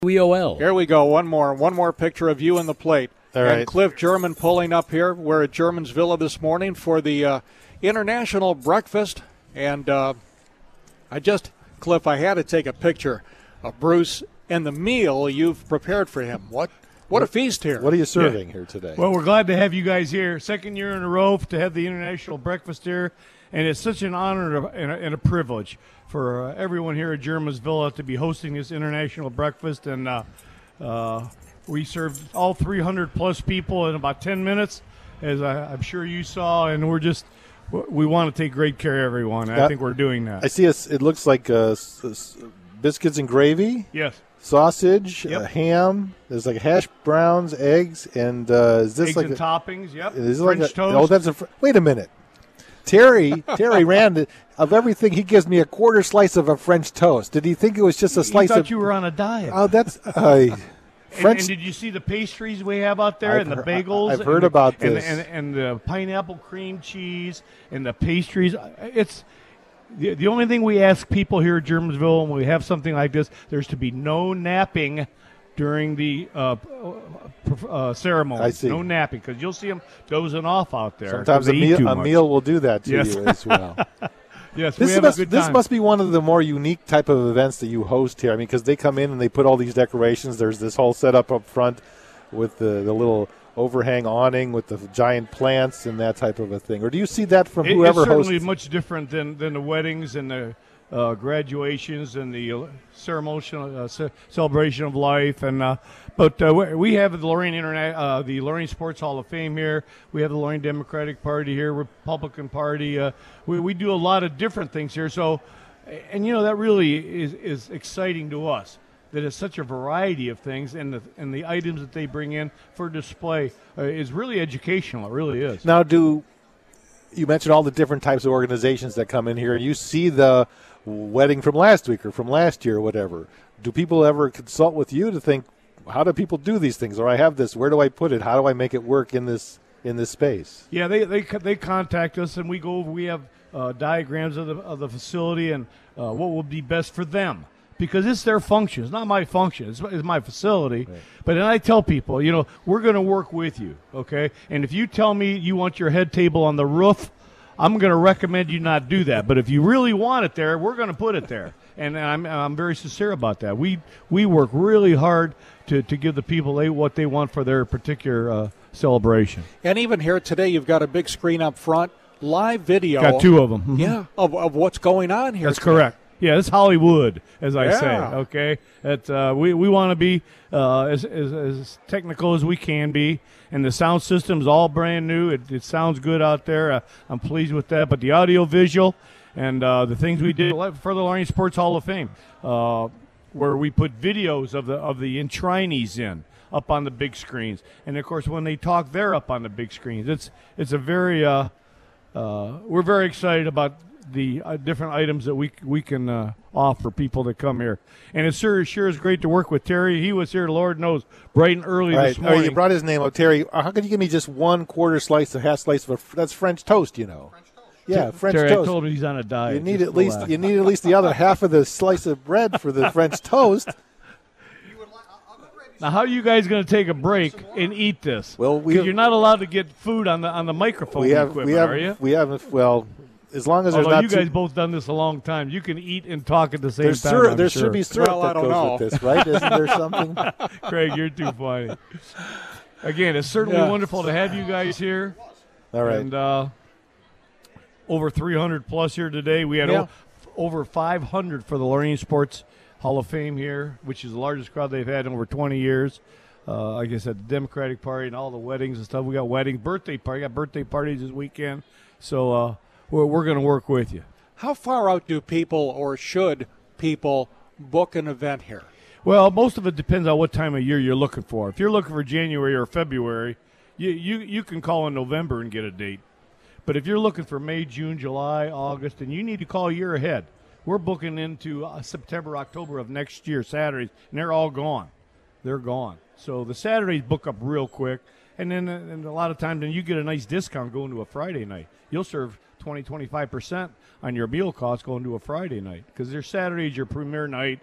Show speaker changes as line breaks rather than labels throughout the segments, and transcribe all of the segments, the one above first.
WEOL.
Here we go. One more picture of you in the plate.
All right.
And Cliff German pulling up here. We're at German's Villa this morning for the international breakfast. And Cliff, I had to take a picture of Bruce and the meal you've prepared for him. What a feast here.
What are you serving here today?
Well, we're glad to have you guys here. Second year in a row to have the international breakfast here. And it's such an honor and a privilege for everyone here at German's Villa to be hosting this international breakfast. And we served all 300-plus people in about 10 minutes, as I'm sure you saw. And we want to take great care of everyone. I think we're doing that.
I see it looks like biscuits and gravy.
Yes.
Sausage, ham. There's like hash browns, eggs, and is this
eggs
like
and toppings? Yep.
Is it
French
like
toast.
Oh, that's wait a minute. Terry Rand, of everything, he gives me a quarter slice of a French toast. Did he think it was just a slice
I thought
of?
you were on a diet.
Oh, that's
French.
French.
And did you see the pastries we have out there and the bagels?
I've heard about this.
And the pineapple cream cheese and the pastries. It's the only thing we ask people here at Germansville when we have something like this, there's to be no napping during the ceremony.
I see.
No napping, because you'll see them dozing off out there.
Sometimes a meal will do that to you as well.
Yes,
this must be one of the more unique type of events that you host here. I mean, because they come in and they put all these decorations. There's this whole setup up front with the little overhang awning with the giant plants and that type of a thing. Or do you see that from whoever hosts?
It's certainly much different than the weddings and the graduations and the ceremonial celebration of life. And but we have the Lorraine Sports Hall of Fame here. We have the Lorraine Democratic Party here, Republican Party. We do a lot of different things here. So, and that really is exciting to us. That it's such a variety of things, and the items that they bring in for display is really educational. It really is.
Now, you mentioned all the different types of organizations that come in here. You see the wedding from last week or from last year or whatever. Do people ever consult with you to think, how do people do these things? Or I have this, where do I put it? How do I make it work in this space?
Yeah, they contact us, and we go over. We have diagrams of the facility and what will be best for them. Because it's their function. It's not my function. It's my facility. Right. But then I tell people, we're going to work with you, okay? And if you tell me you want your head table on the roof, I'm going to recommend you not do that. But if you really want it there, we're going to put it there. And I'm very sincere about that. We work really hard to give the people what they want for their particular celebration.
And even here today, you've got a big screen up front, live video.
Got two of them. Mm-hmm.
Yeah, of what's going on here.
That's correct. Yeah, it's Hollywood, as I say. Okay, we want to be as technical as we can be, and the sound system's all brand new. It sounds good out there. I'm pleased with that. But the audio, visual, and the things we did for the Lorraine Sports Hall of Fame, where we put videos of the entrinees in up on the big screens, and of course when they talk, they're up on the big screens. It's a very we're very excited about the different items that we can offer people that come here. And it sure is great to work with Terry. He was here, Lord knows, bright and early this morning.
Oh, you brought his name up, Terry. How could you give me just one quarter slice, a half slice of that's French toast, French toast. Yeah, French
Terry,
toast.
I told him he's on a diet.
You need at least the other half of the slice of bread for the French toast.
Now, how are you guys going to take a break and eat this?
Well,
you're not allowed to get food on the microphone equipment, are you?
We haven't. Well, as long as there's
Although
not.
You guys both done this a long time. You can eat and talk at the same time.
There should be syrup that goes with this, right? Isn't there something?
Craig, you're too funny. Again, it's certainly wonderful to have you guys here.
All right.
And over 300 plus here today. We had over 500 for the Lorraine Sports Hall of Fame here, which is the largest crowd they've had in over 20 years. Like I said, the Democratic Party and all the weddings and stuff. We got weddings, birthday parties this weekend. So we're going to work with you.
How far out do people or should people book an event here?
Well, most of it depends on what time of year you're looking for. If you're looking for January or February, you can call in November and get a date. But if you're looking for May, June, July, August, then you need to call a year ahead. We're booking into September, October of next year, Saturdays, and they're all gone. They're gone. So the Saturdays book up real quick, and then and a lot of times then you get a nice discount going to a Friday night. You'll serve 20-25% on your meal costs going to a Friday night because their Saturday is your premier night.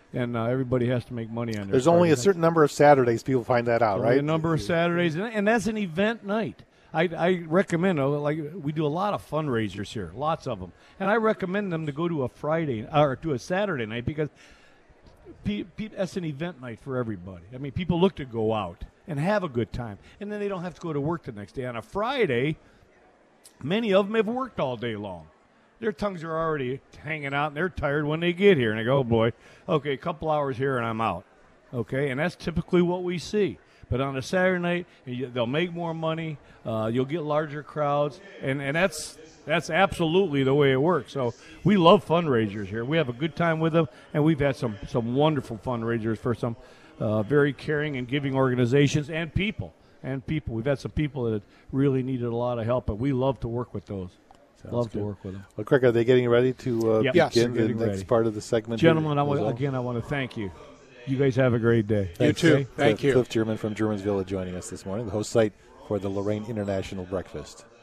and everybody has to make money on their
There's only
Friday
a certain number of Saturdays people find that out,
night.
right?
A number of Saturdays, and that's an event night. I recommend, like we do a lot of fundraisers here, lots of them, and I recommend them to go to a Friday or to a Saturday night because that's an event night for everybody. I mean, people look to go out and have a good time, and then they don't have to go to work the next day. On a Friday, many of them have worked all day long. Their tongues are already hanging out, and they're tired when they get here. And they go, oh, boy, okay, a couple hours here, and I'm out. Okay, and that's typically what we see. But on a Saturday night, they'll make more money. You'll get larger crowds, and that's absolutely the way it works. So we love fundraisers here. We have a good time with them, and we've had some wonderful fundraisers for some very caring and giving organizations and people. We've had some people that really needed a lot of help, but we love to work with those. Love to work with them.
Well, Craig, are they getting ready to begin the next part of the segment?
Gentlemen, I want to thank you. You guys have a great day.
Thanks, you too. Thank you.
Cliff German from Germans Villa joining us this morning, the host site for the Lorraine International Breakfast.